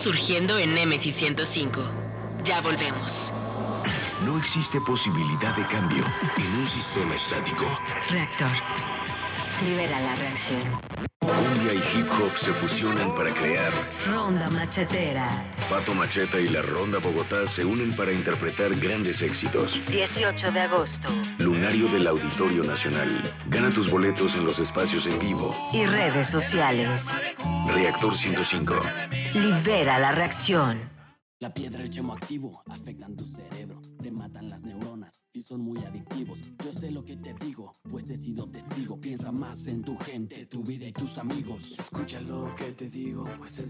surgiendo en Némesis 105. Ya volvemos. No existe posibilidad de cambio en un sistema estático. Reactor. Libera la reacción. Cumbia y hip hop se fusionan para crear Ronda machetera. Pato Macheta y la Ronda Bogotá se unen para interpretar grandes éxitos. 18 de agosto. Lunario del Auditorio Nacional. Gana tus boletos en los espacios en vivo. Y redes sociales. Reactor 105. Libera la reacción. La piedra, el chemo activo, afectan tu cerebro, te matan las neuronas y son muy adictivos. Yo sé lo que te digo, pues he sido testigo. Piensa más en tu gente, tu vida y tus amigos. Escucha lo que te digo, pues es